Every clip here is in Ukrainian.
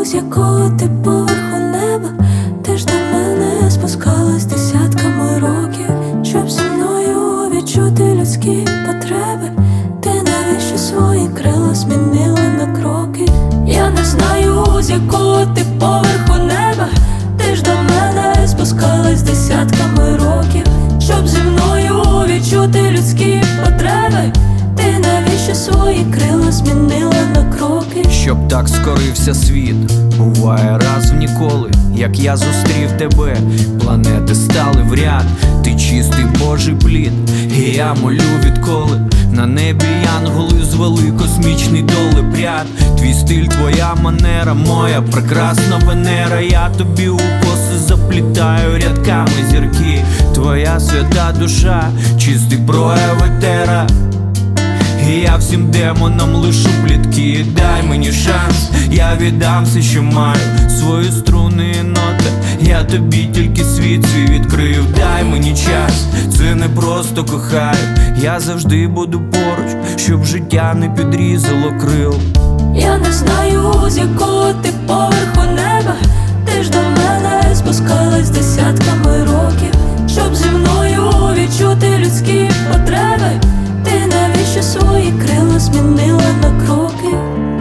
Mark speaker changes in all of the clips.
Speaker 1: з якого ти поверху неба. Ти ж до мене спускалась десятками років, щоб зі мною відчути людські потреби. Ти навіщо свої крила змінила на кроки? Я не знаю, з якого ти поверху неба. Ти ж до мене спускалась десятками років, щоб зі мною відчути людські потреби. Ти навіщо свої крила змінила на кроки?
Speaker 2: Щоб так скорився світ, буває раз в ніколи. Як я зустрів тебе, планети стали в ряд. Ти чистий Божий плід, і я молю відколи. На небі янголи звели космічний долепряд. Твій стиль, твоя манера, моя прекрасна Венера. Я тобі у коси заплітаю рядками зірки. Твоя свята душа, чистий прояв етера. І я всім демонам лишу плітки. Дай мені шанс, я віддам все, що маю, свої струни і ноти. Я тобі тільки світ свій відкрив. Дай мені час, це не просто кохаю. Я завжди буду поруч, щоб життя не підрізало крил.
Speaker 1: Я не знаю, з якого ти поверху неба. Ти ж до мене спускалась десятками років, щоб зі мною відчути людські потреби. Ти навіщо свої крила змінила на кроки?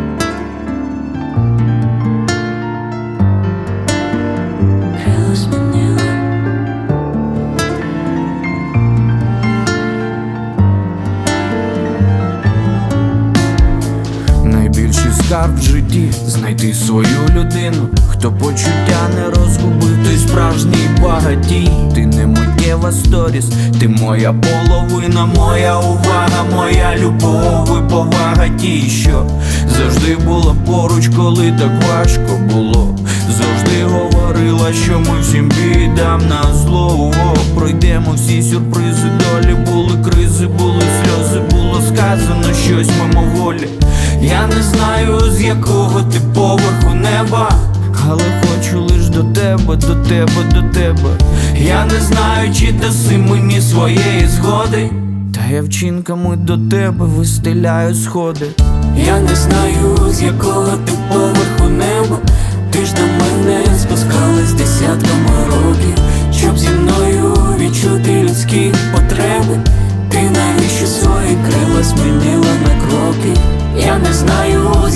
Speaker 1: Крила змінила.
Speaker 2: Найбільший скарб в житті — знайти свою людину. Хто почуття не розгубив, той справжній багатій. Ти не миттєва сторіс, ти моя половина, моя увага, моя любов і повага. Ті, що завжди була поруч, коли так важко було. Завжди говорила, що ми всім бідам на зло. Пройдемо всі сюрпризи долі. Були кризи, були сльози, було сказано щось мимоволі. Я не знаю, з якого ти поверху неба, але хочу лиш до тебе, до тебе, до тебе. Я не знаю, чи даси мені своєї згоди, та я вчинками до тебе вистеляю сходи.
Speaker 1: Я не знаю, з якого ти поверху неба. Ти ж до мене спускалась десятками років, щоб зі мною відчути людські потреби. Ти навіщо свої крила змінила на кроки? Я не знаю,